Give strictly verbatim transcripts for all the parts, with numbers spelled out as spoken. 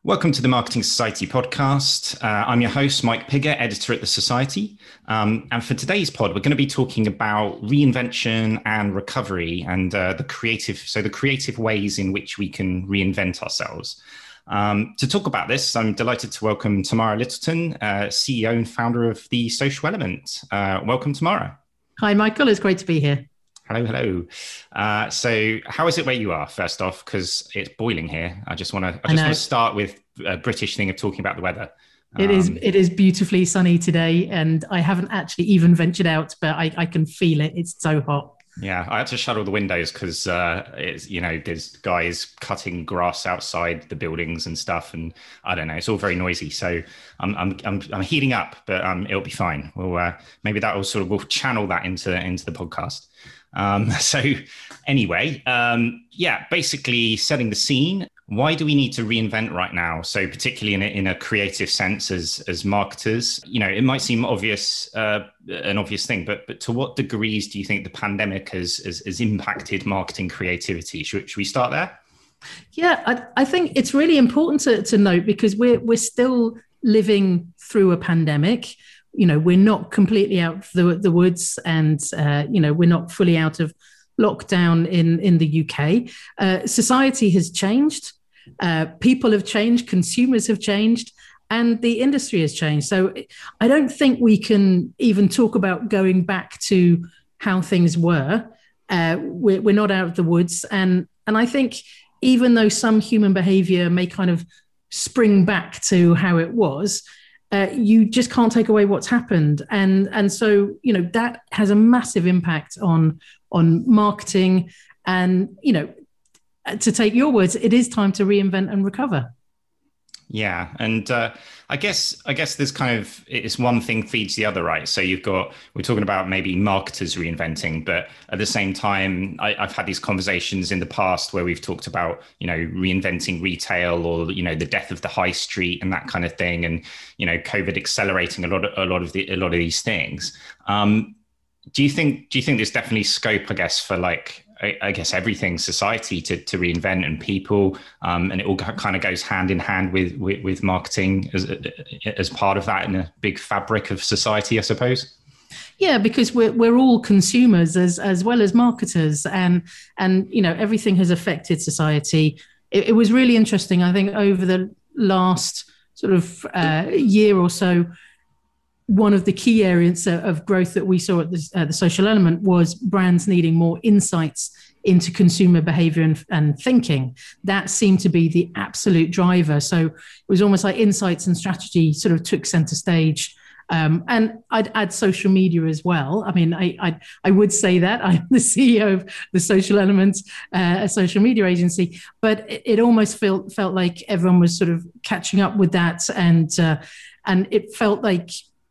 Welcome to the Marketing Society podcast. Uh, I'm your host, Mike Pigger, editor at the Society. Um, and for today's pod, we're going to be talking about reinvention and recovery and uh, the creative, so the creative ways in which we can reinvent ourselves. Um, to talk about this, I'm delighted to welcome Tamara Littleton, uh, C E O and founder of The Social Element. Uh, welcome, Tamara. Hi, Michael. It's great to be here. Hello, hello. Uh, so how is it where you are, first off? Because it's boiling here. I just want to I just want to start with a British thing of talking about the weather. It um, is it is beautifully sunny today, and I haven't actually even ventured out, but I, I can feel it. It's so hot. Yeah, I had to shut all the windows because uh, it's you know there's guys cutting grass outside the buildings and stuff, and I don't know, it's all very noisy. So I'm I'm I'm, I'm heating up, but um, it'll be fine. We'll uh, maybe that will sort of we'll channel that into into the podcast. Um, so anyway, um, yeah, basically setting the scene. Why do we need to reinvent right now? So particularly in a, in a creative sense as, as marketers, you know, it might seem obvious, uh, an obvious thing, but but to what degrees do you think the pandemic has, has, has impacted marketing creativity? Should, should we start there? Yeah, I, I think it's really important to, to note because we're we're still living through a pandemic. You know, we're not completely out of the, the woods and, uh, you know, we're not fully out of lockdown in, in the U K. Uh, society has changed. Uh, people have changed. Consumers have changed. And the industry has changed. So I don't think we can even talk about going back to how things were. Uh, we're, we're not out of the woods. And, and I think even though some human behavior may kind of spring back to how it was, Uh, you just can't take away what's happened. And, and so, you know, that has a massive impact on, on marketing. And, you know, to take your words, it is time to reinvent and recover. Yeah. And uh, I guess I guess there's kind of, it's one thing feeds the other, right? So you've got, we're talking about maybe marketers reinventing, but at the same time, I, I've had these conversations in the past where we've talked about, you know, reinventing retail or, you know, the death of the high street and that kind of thing. And, you know, COVID accelerating a lot of, a lot of the, a lot of these things. Um, do you think, do you think there's definitely scope, I guess, for like, I guess everything, society to, to reinvent and people, um, and it all kind of goes hand in hand with, with, with marketing as, as part of that in a big fabric of society, I suppose? Yeah, because we're we're all consumers as as well as marketers, and and you know everything has affected society. It, it was really interesting. I think over the last sort of uh, year or so, one of the key areas of growth that we saw at the, uh, the Social Element was brands needing more insights into consumer behavior and, and thinking. That seemed to be the absolute driver. So it was almost like insights and strategy sort of took center stage. Um, and I'd add social media as well. I mean, I, I I would say that I'm the C E O of the Social Element, uh, a social media agency, but it, it almost felt felt like everyone was sort of catching up with that, and uh, and it felt like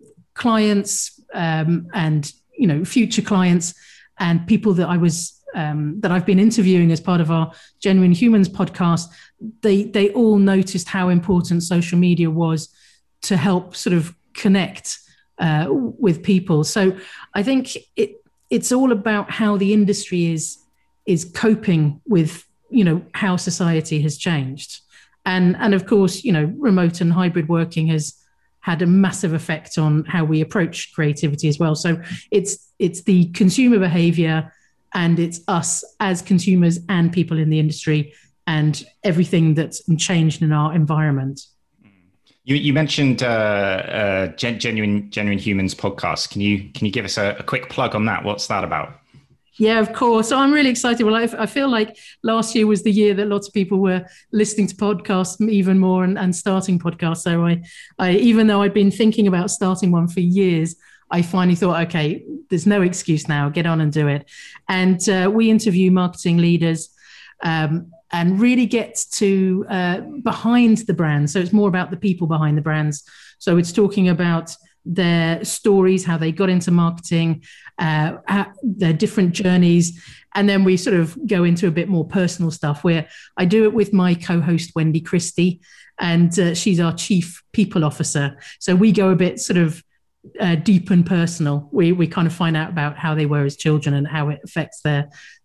clients um, and you know future clients and people that I was um, that I've been interviewing as part of our Genuine Humans podcast, they they all noticed how important social media was to help sort of connect uh, with people. So I think it it's all about how the industry is is coping with you know how society has changed, and and of course you know remote and hybrid working has had a massive effect on how we approach creativity as well. So it's it's the consumer behavior, and it's us as consumers and people in the industry and everything that's changed in our environment. You, you mentioned uh, uh, Gen- Genuine Genuine Humans podcast. Can you can you give us a, a quick plug on that? What's that about? Yeah, of course. So I'm really excited. Well, I, I feel like last year was the year that lots of people were listening to podcasts even more and, and starting podcasts. So I, I, even though I'd been thinking about starting one for years, I finally thought, okay, there's no excuse now. Get on and do it. And uh, we interview marketing leaders um, and really get to uh, behind the brands. So it's more about the people behind the brands. So it's talking about their stories, how they got into marketing, uh, their different journeys. And then we sort of go into a bit more personal stuff where I do it with my co-host, Wendy Christie, and uh, she's our chief people officer. So we go a bit sort of uh, deep and personal. We we kind of find out about how they were as children and how it affects their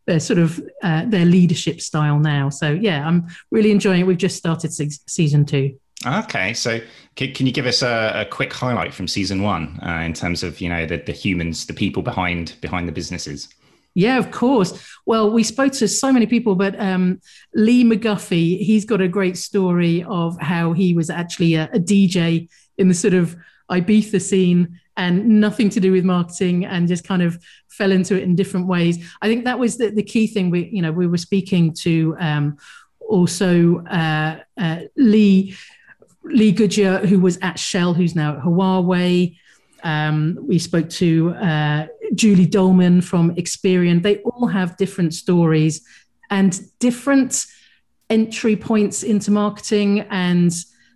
their sort of uh, their leadership style now. So yeah, I'm really enjoying it. We've just started se- season two. Okay, so can, can you give us a, a quick highlight from season one uh, in terms of, you know, the, the humans, the people behind behind the businesses? Yeah, of course. Well, we spoke to so many people, but um, Lee McGuffey, he's got a great story of how he was actually a, a D J in the sort of Ibiza scene and nothing to do with marketing, and just kind of fell into it in different ways. I think that was the, the key thing. We, you know, we were speaking to um, also uh, uh, Lee Lee Goodyear, who was at Shell, who's now at Huawei. Um, we spoke to uh, Julie Dolman from Experian. They all have different stories and different entry points into marketing and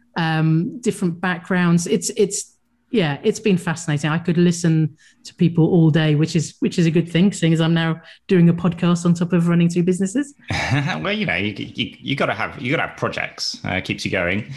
um, different backgrounds. It's it's yeah, it's been fascinating. I could listen to people all day, which is which is a good thing, seeing as I'm now doing a podcast on top of running two businesses. Well, you know, you you, you got to have you got to have projects. Uh, keeps you going.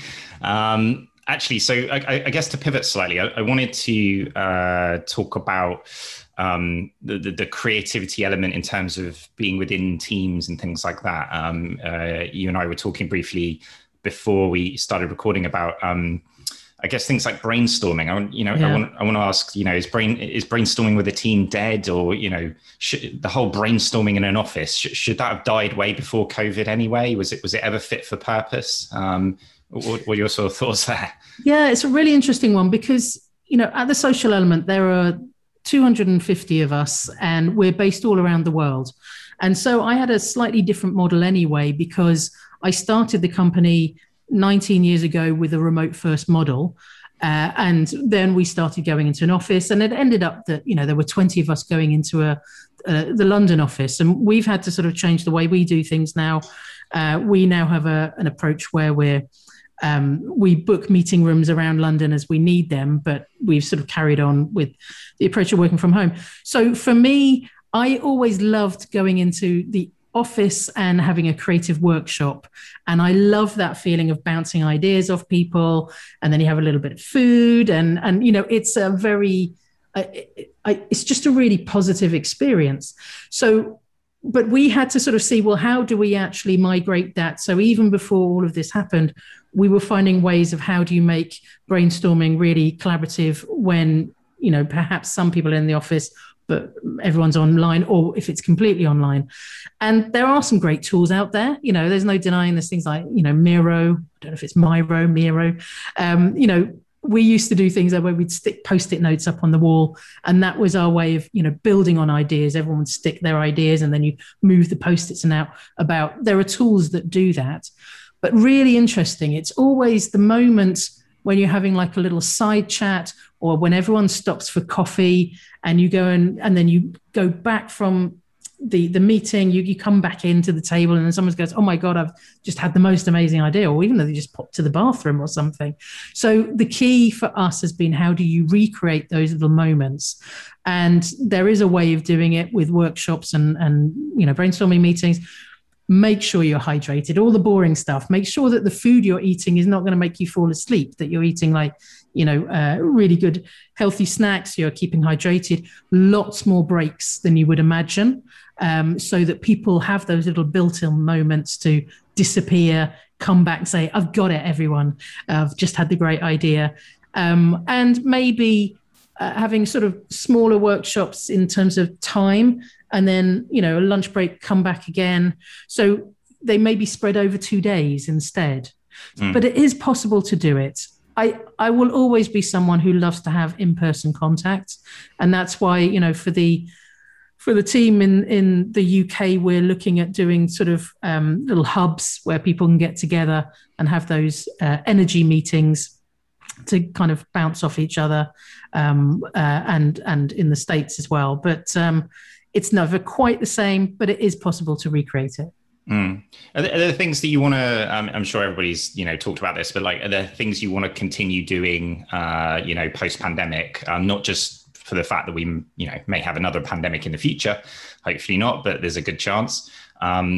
Um, Actually, so I, I guess to pivot slightly, I, I wanted to uh, talk about um, the, the, the creativity element in terms of being within teams and things like that. Um, uh, you and I were talking briefly before we started recording about, um, I guess, things like brainstorming. I, you know, yeah. I want I want to ask, you know, is brain is brainstorming with a team dead, or you know, should, the whole brainstorming in an office should, should that have died way before COVID anyway? Was it was it ever fit for purpose? Um, What, what are your sort of thoughts there? Yeah, it's a really interesting one because, you know, at the Social Element, there are two hundred fifty of us and we're based all around the world. And so I had a slightly different model anyway, because I started the company nineteen years ago with a remote first model. Uh, and then we started going into an office, and it ended up that, you know, there were twenty of us going into a, uh, the London office. And we've had to sort of change the way we do things now. Uh, we now have a, an approach where we're Um, we book meeting rooms around London as we need them, but we've sort of carried on with the approach of working from home. So for me, I always loved going into the office and having a creative workshop. And I love that feeling of bouncing ideas off people. And then you have a little bit of food and, and you know, it's a very, uh, it, I, it's just a really positive experience. So but we had to sort of see, well, how do we actually migrate that? So even before all of this happened, we were finding ways of how do you make brainstorming really collaborative when, you know, perhaps some people are in the office, but everyone's online, or if it's completely online. And there are some great tools out there. You know, there's no denying there's things like, you know, Miro, I don't know if it's Miro, Miro, um, you know, we used to do things where we'd stick post-it notes up on the wall, and that was our way of, you know, building on ideas. Everyone would stick their ideas, and then you move the post-its and out about. There are tools that do that, but really interesting. It's always the moment when you're having like a little side chat, or when everyone stops for coffee, and you go and and then you go back from the the meeting, you, you come back into the table, and then someone goes, oh my God, I've just had the most amazing idea, or even though they just popped to the bathroom or something. So the key for us has been, how do you recreate those little moments? And there is a way of doing it with workshops and, and you know, brainstorming meetings. Make sure you're hydrated, all the boring stuff. Make sure that the food you're eating is not going to make you fall asleep, that you're eating like, you know, uh, really good, healthy snacks. You're keeping hydrated, lots more breaks than you would imagine. Um, so that people have those little built-in moments to disappear, come back, say, I've got it, everyone. I've just had the great idea. Um, and maybe uh, having sort of smaller workshops in terms of time, and then, you know, a lunch break, come back again. So they may be spread over two days instead. Mm. But it is possible to do it. I, I will always be someone who loves to have in-person contact. And that's why, you know, for the For the team in, in the U K, we're looking at doing sort of um, little hubs where people can get together and have those uh, energy meetings to kind of bounce off each other, um, uh, and and in the States as well. But um, it's never quite the same, but it is possible to recreate it. Mm. Are, there, are there things that you want to, um, I'm sure everybody's, you know, talked about this, but like, are there things you want to continue doing, uh, you know, post-pandemic, um, not just for the fact that we, you know, may have another pandemic in the future, hopefully not, but there's a good chance. Um,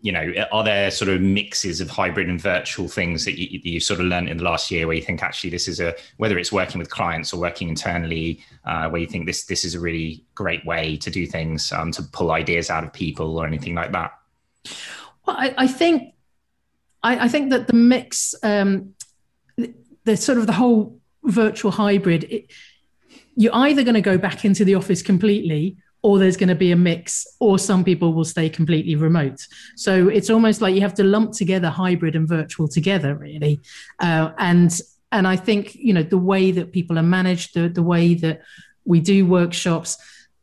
you know, are there sort of mixes of hybrid and virtual things that you, you sort of learned in the last year where you think actually this is a, whether it's working with clients or working internally, uh, where you think this this is a really great way to do things, um, to pull ideas out of people or anything like that? Well, I, I think I, I think that the mix, um, the, the sort of the whole virtual hybrid, it, you're either going to go back into the office completely, or there's going to be a mix, or some people will stay completely remote. So it's almost like you have to lump together hybrid and virtual together, really. Uh, and and I think, you know, the way that people are managed, the, the way that we do workshops,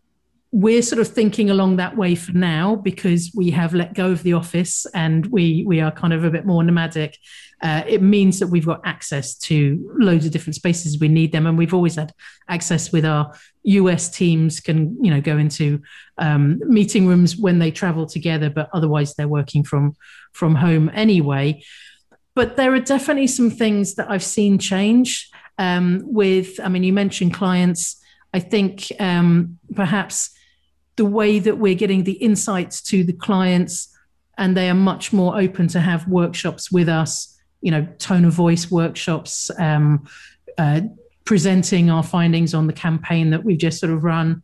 we're sort of thinking along that way for now, because we have let go of the office and we we are kind of a bit more nomadic. Uh, it means that we've got access to loads of different spaces we need them, and we've always had access with our U S teams can, you know, go into um, meeting rooms when they travel together, but otherwise they're working from from home anyway. But there are definitely some things that I've seen change um, with, I mean, you mentioned clients. I think um, perhaps the way that we're getting the insights to the clients, and they are much more open to have workshops with us, you know, tone of voice workshops, um, uh, presenting our findings on the campaign that we've just sort of run.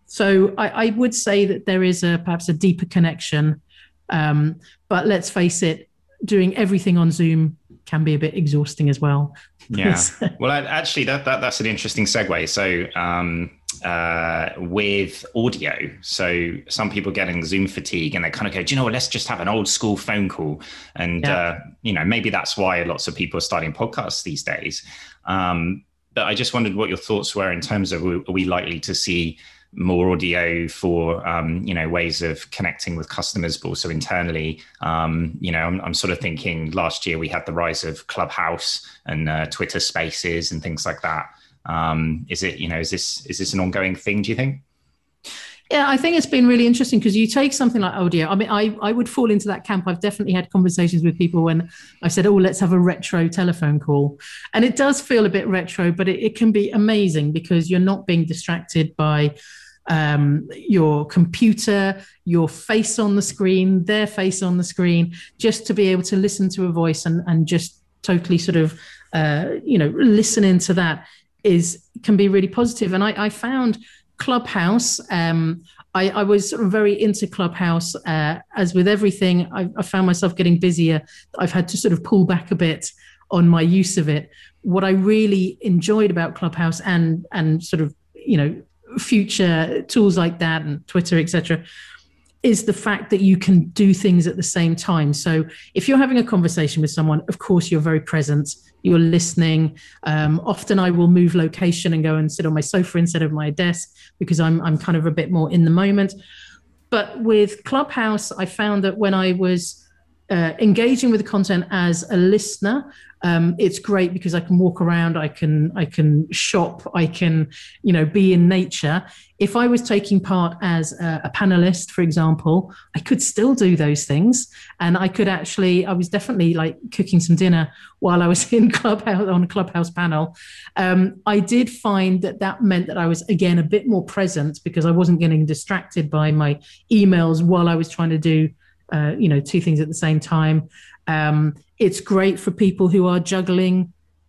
So I, I would say that there is a perhaps a deeper connection. Um, but let's face it, doing everything on Zoom can be a bit exhausting as well. Yeah. Well, actually, that, that that's an interesting segue. So um, uh, with audio, so some people getting Zoom fatigue and they kind of go, do you know what, let's just have an old school phone call. And, yeah. uh, you know, maybe that's why lots of people are starting podcasts these days. Um, but I just wondered what your thoughts were in terms of, are we likely to see more audio for, um, you know, ways of connecting with customers, but also internally? Um, you know, I'm, I'm sort of thinking last year we had the rise of Clubhouse and uh, Twitter Spaces and things like that. Um, is it, you know, is this, is this an ongoing thing, do you think? Yeah, I think it's been really interesting because you take something like audio. I mean, I, I would fall into that camp. I've definitely had conversations with people when I said, oh, let's have a retro telephone call. And it does feel a bit retro, but it, it can be amazing because you're not being distracted by um, your computer, your face on the screen, their face on the screen, just to be able to listen to a voice and, and just totally sort of, uh, you know, listen into that is can be really positive. And I, I found Clubhouse, um, I, I was sort of very into Clubhouse. Uh, as with everything, I, I found myself getting busier. I've had to sort of pull back a bit on my use of it. What I really enjoyed about Clubhouse and and sort of, you know, future tools like that and Twitter, et cetera, is the fact that you can do things at the same time. So if you're having a conversation with someone, of course, you're very present, you're listening. Um, often I will move location and go and sit on my sofa instead of my desk because I'm I'm kind of a bit more in the moment. But with Clubhouse, I found that when I was uh, engaging with the content as a listener, um, it's great because I can walk around, I can I can shop, I can, you know, be in nature. If I was taking part as a, a panelist, for example, I could still do those things, and I could actually, I was definitely like cooking some dinner while I was in Clubhouse on a Clubhouse panel. Um, I did find that that meant that I was again a bit more present because I wasn't getting distracted by my emails while I was trying to do, uh, you know, two things at the same time. Um, it's great for people who are juggling,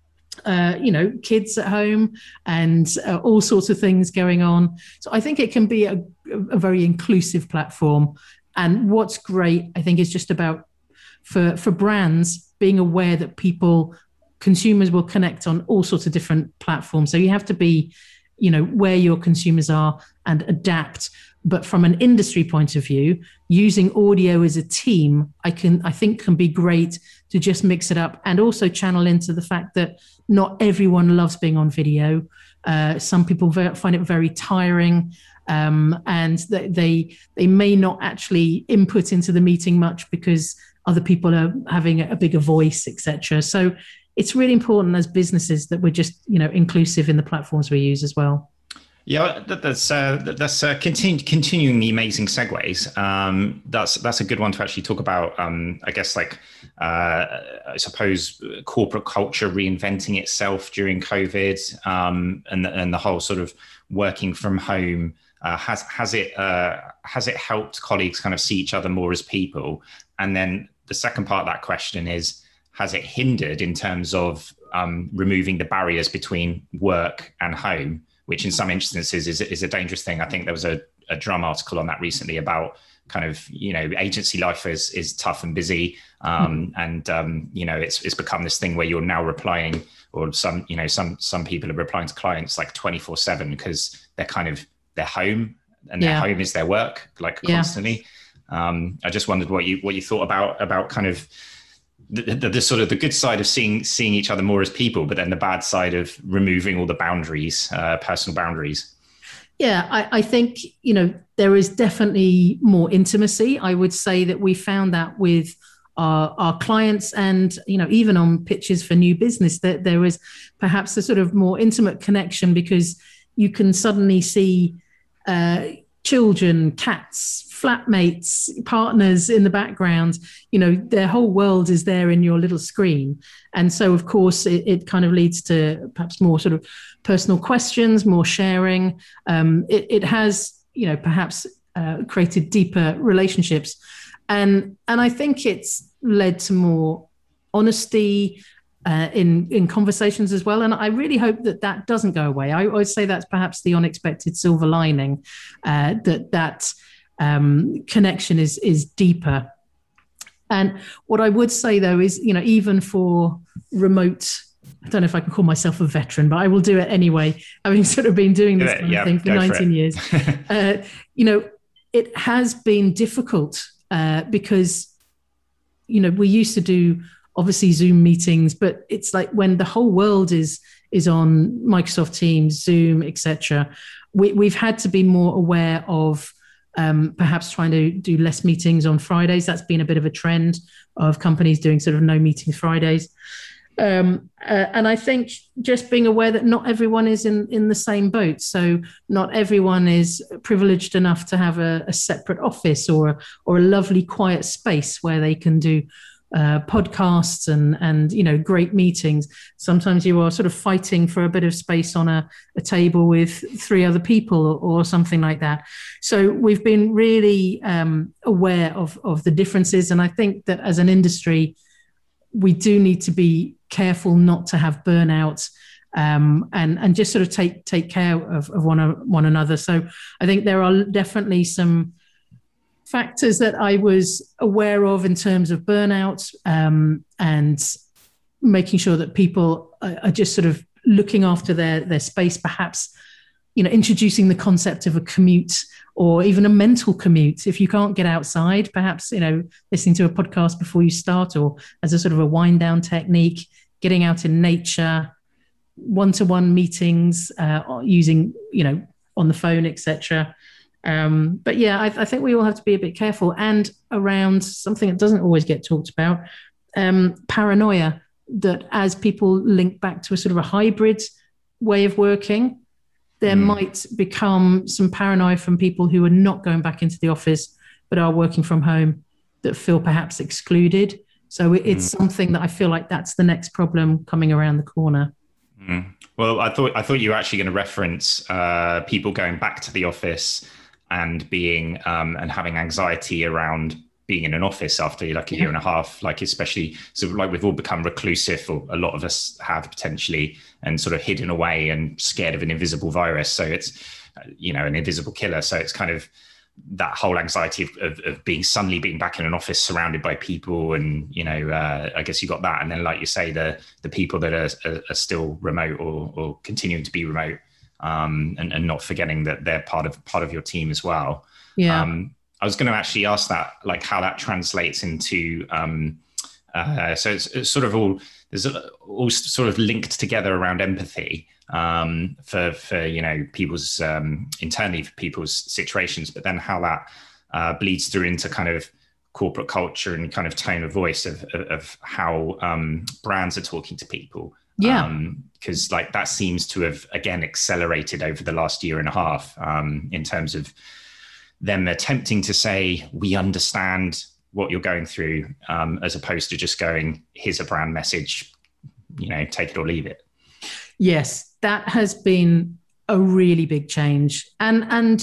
uh, you know, kids at home and uh, all sorts of things going on. So I think it can be a, a very inclusive platform. And what's great, I think, is just about for, for brands being aware that people, consumers will connect on all sorts of different platforms. So you have to be, you know, where your consumers are and adapt. But from an industry point of view, using audio as a team, I can, I think can be great to just mix it up and also channel into the fact that not everyone loves being on video. Uh, some people ver- find it very tiring, um, and they, they they may not actually input into the meeting much because other people are having a bigger voice, et cetera. So it's really important as businesses that we're just, you know, inclusive in the platforms we use as well. Yeah, that, that's uh, that's uh, continu- continuing the amazing segues. Um, that's that's a good one to actually talk about. Um, I guess, like uh, I suppose corporate culture reinventing itself during COVID, um, and and the whole sort of working from home Uh, has has it uh, has it helped colleagues kind of see each other more as people? And then the second part of that question is, has it hindered in terms of um, removing the barriers between work and home, which in some instances is, is a dangerous thing? I think there was a, a Drum article on that recently about kind of, you know, agency life is is tough and busy. Um, mm. And, um, you know, it's it's become this thing where you're now replying, or some, you know, some some people are replying to clients like twenty-four seven because they're kind of, they're home, and yeah. their home is their work, like yeah. constantly. Um, I just wondered what you what you thought about about kind of the, the, the sort of the good side of seeing seeing each other more as people, but then the bad side of removing all the boundaries, uh, personal boundaries. Yeah, I, I think, you know, there is definitely more intimacy. I would say that we found that with our, our clients, and, you know, even on pitches for new business, that there is perhaps a sort of more intimate connection, because you can suddenly see uh, children, cats, flatmates, partners in the background. You know, their whole world is there in your little screen. And so, of course, it, it kind of leads to perhaps more sort of personal questions, more sharing. Um, it, it has, you know, perhaps uh, created deeper relationships. And, and I think it's led to more honesty uh, in, in conversations as well. And I really hope that that doesn't go away. I always say that's perhaps the unexpected silver lining, uh, that that um, connection is, is deeper. And what I would say, though, is, you know, even for remote, I don't know if I can call myself a veteran, but I will do it anyway, having sort of been doing this kind yeah, of thing for nineteen for years. uh, you know, it has been difficult uh, because, you know, we used to do obviously Zoom meetings, but it's like when the whole world is is on Microsoft Teams, Zoom, et cetera, we, we've had to be more aware of um, perhaps trying to do less meetings on Fridays. That's been a bit of a trend of companies doing sort of no meetings Fridays. Um, uh, and I think just being aware that not everyone is in, in the same boat. So not everyone is privileged enough to have a, a separate office or, or a lovely quiet space where they can do uh, podcasts and, and, you know, great meetings. Sometimes you are sort of fighting for a bit of space on a, a table with three other people or, or something like that. So we've been really um, aware of, of the differences. And I think that as an industry, we do need to be careful not to have burnout, um, and and just sort of take take care of, of one one another. So I think there are definitely some factors that I was aware of in terms of burnout, um, and making sure that people are, are just sort of looking after their their space. Perhaps, you know, introducing the concept of a commute, or even a mental commute. If you can't get outside, perhaps, you know, listening to a podcast before you start, or as a sort of a wind down technique, getting out in nature, one-to-one meetings, uh, using, you know, on the phone, et cetera. Um, but yeah, I, I think we all have to be a bit careful. And around something that doesn't always get talked about, um, paranoia, that as people link back to a sort of a hybrid way of working, there mm. might become some paranoia from people who are not going back into the office, but are working from home, that feel perhaps excluded. So it's mm. something that I feel like that's the next problem coming around the corner. Mm. Well, I thought I thought you were actually going to reference uh, people going back to the office and being um, and having anxiety around being in an office after like a yeah. year and a half, like especially sort of like we've all become reclusive, or a lot of us have potentially, and sort of hidden away and scared of an invisible virus. So it's, you know, an invisible killer. So it's kind of that whole anxiety of, of, of being suddenly being back in an office surrounded by people. And, you know, uh, I guess you got that. And then, like you say, the the people that are, are, are still remote, or, or continuing to be remote, um, and, and not forgetting that they're part of part of your team as well. Yeah. Um, I was going to actually ask that, like how that translates into, um, uh, so it's, it's sort of all, there's all sort of linked together around empathy, um, for, for, you know, people's, um, internally for people's situations, but then how that uh, bleeds through into kind of corporate culture and kind of tone of voice of, of, of how um, brands are talking to people. Yeah. Because um, like that seems to have, again, accelerated over the last year and a half, um, in terms of them attempting to say, we understand what you're going through, um, as opposed to just going, here's a brand message, you know, take it or leave it. Yes, that has been a really big change. And, and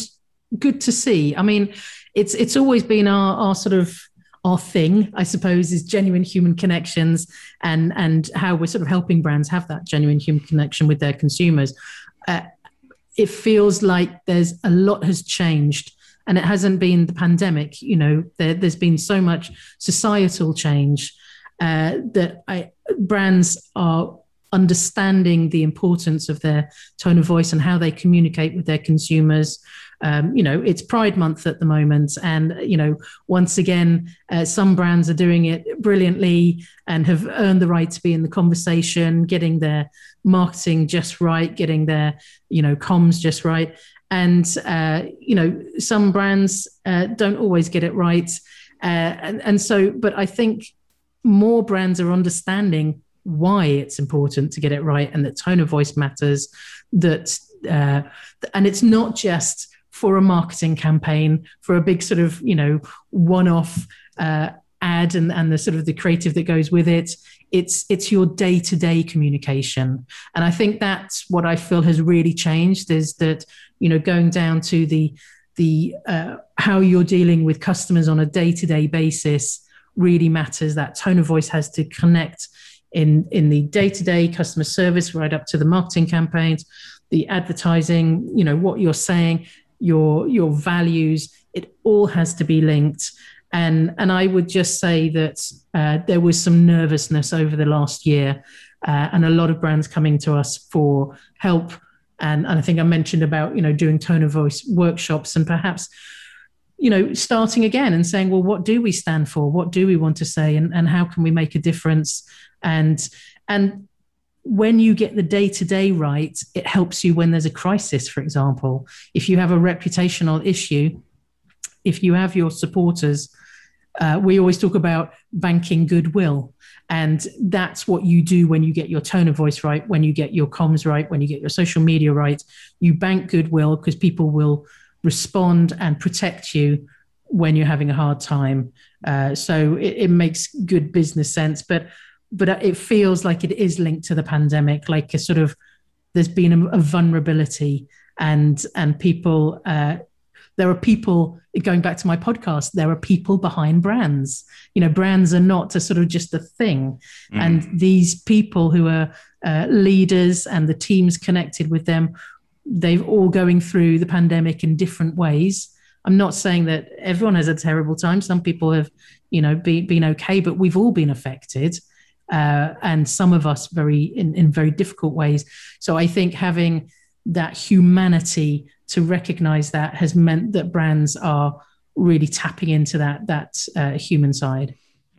good to see. I mean, it's it's always been our our sort of our thing, I suppose, is genuine human connections, and and how we're sort of helping brands have that genuine human connection with their consumers. Uh, it feels like there's a lot has changed, and it hasn't been the pandemic. You know, there, there's been so much societal change uh, that I, brands are understanding the importance of their tone of voice and how they communicate with their consumers. Um, you know, it's Pride Month at the moment, and you know, once again, uh, some brands are doing it brilliantly and have earned the right to be in the conversation, getting their marketing just right, getting their, you know, comms just right. And uh, you know, some brands uh, don't always get it right, uh, and and so, but I think more brands are understanding why it's important to get it right, and that tone of voice matters. That uh, and it's not just for a marketing campaign, for a big sort of, you know, one-off uh, ad and, and the sort of the creative that goes with it. It's it's your day-to-day communication. And I think that's what I feel has really changed, is that, you know, going down to the the uh, how you're dealing with customers on a day-to-day basis really matters. That tone of voice has to connect in, in the day-to-day customer service, right up to the marketing campaigns, the advertising, you know, what you're saying, your your values, it all has to be linked. And and I would just say that uh, there was some nervousness over the last year, uh, and a lot of brands coming to us for help. And, and I think I mentioned about, you know, doing tone of voice workshops, and perhaps, you know, starting again and saying, well, what do we stand for? What do we want to say? And, and how can we make a difference? And and when you get the day-to-day right, it helps you when there's a crisis, for example. If you have a reputational issue, if you have your supporters, uh, we always talk about banking goodwill. And that's what you do when you get your tone of voice right, when you get your comms right, when you get your social media right. You bank goodwill because people will respond and protect you when you're having a hard time. Uh, so it, it makes good business sense. But but it feels like it is linked to the pandemic, like a sort of, there's been a, a vulnerability, and and people, uh, there are people, going back to my podcast, there are people behind brands. You know, brands are not a sort of just a thing. Mm. And these people who are uh, leaders and the teams connected with them, they've all going through the pandemic in different ways. I'm not saying that everyone has a terrible time. Some people have, you know, be, been okay, but we've all been affected. Uh, and some of us very in, in very difficult ways. So I think having that humanity to recognize that has meant that brands are really tapping into that that uh, human side.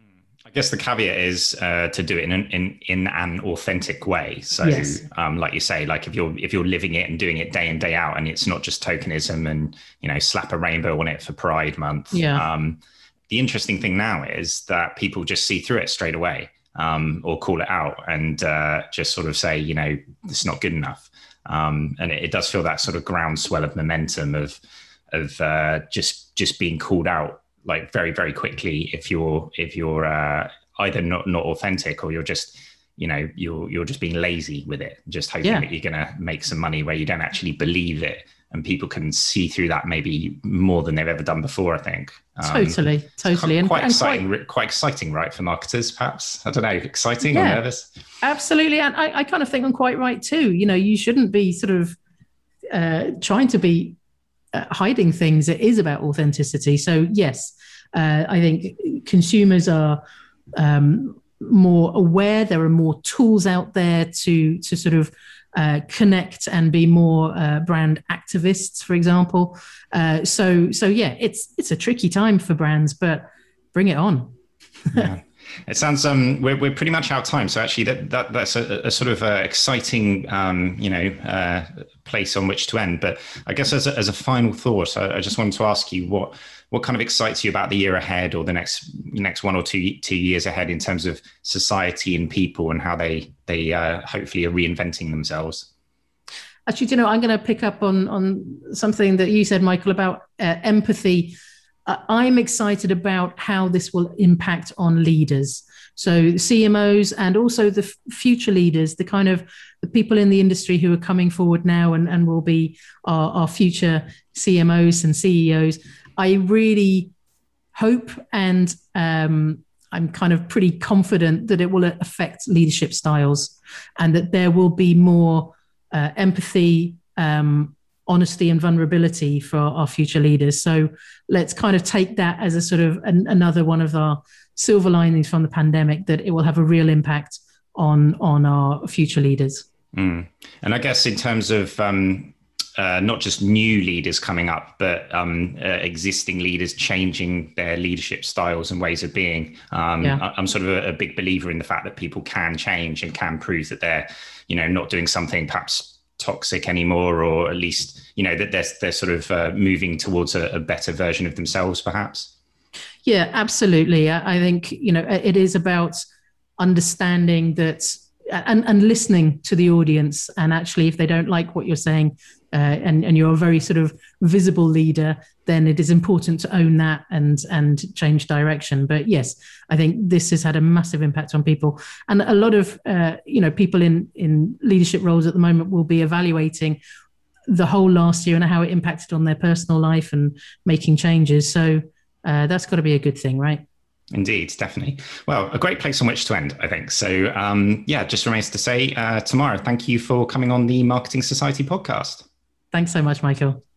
I guess the caveat is uh, to do it in an, in in an authentic way. So, yes. um, like you say, like if you're if you're living it and doing it day in, day out, and it's not just tokenism and, you know, slap a rainbow on it for Pride Month. Yeah. Um, the interesting thing now is that people just see through it straight away. Um, or call it out and uh, just sort of say, you know, it's not good enough. Um, and it, it does feel that sort of groundswell of momentum of of uh, just just being called out like very, very quickly if you're if you're uh, either not not authentic, or you're just, you know, you're you're just being lazy with it, just hoping yeah. that you're going to make some money where you don't actually believe it. And people can see through that maybe more than they've ever done before, I think. Um, totally, totally. And quite and exciting, quite, quite exciting, right, for marketers, perhaps? I don't know, exciting yeah, or nervous? Absolutely. And I, I kind of think I'm quite right too. You know, you shouldn't be sort of uh, trying to be uh, hiding things. It is about authenticity. So yes, uh, I think consumers are um, more aware. There are more tools out there to to sort of Uh, connect and be more uh, brand activists, for example. Uh, so, so yeah, it's it's a tricky time for brands, but bring it on. Yeah. It sounds um we're we're pretty much out of time. So actually, that that that's a, a sort of uh, exciting um you know uh, place on which to end. But I guess as a, as a final thought, I, I just wanted to ask you what what kind of excites you about the year ahead, or the next next one or two two years ahead, in terms of society and people, and how they they uh, hopefully are reinventing themselves. Actually, do you know, I'm going to pick up on on something that you said, Michael, about uh, empathy. I'm excited about how this will impact on leaders. So C M Os and also the f- future leaders, the kind of the people in the industry who are coming forward now and, and will be our, our future C M Os and C E Os. I really hope and um, I'm kind of pretty confident that it will affect leadership styles and that there will be more uh, empathy, um, honesty and vulnerability for our future leaders. So let's kind of take that as a sort of an, another one of our silver linings from the pandemic, that it will have a real impact on, on our future leaders. Mm. And I guess in terms of um, uh, not just new leaders coming up, but um, uh, existing leaders changing their leadership styles and ways of being, um, yeah. I'm sort of a, a big believer in the fact that people can change and can prove that they're, you know, not doing something perhaps toxic anymore, or at least, you know, that they're, they're sort of uh, moving towards a, a better version of themselves, perhaps. Yeah, absolutely. I, I think, you know, it is about understanding that and, and listening to the audience. And actually, if they don't like what you're saying, uh, and, and you're a very sort of visible leader, then it is important to own that and, and change direction. But yes, I think this has had a massive impact on people. And a lot of, uh, you know, people in, in leadership roles at the moment will be evaluating the whole last year and how it impacted on their personal life and making changes. So uh, that's got to be a good thing, right? Indeed, definitely. Well, a great place on which to end, I think. So um, yeah, just remains to say, uh, Tamara, thank you for coming on the Marketing Society podcast. Thanks so much, Michael.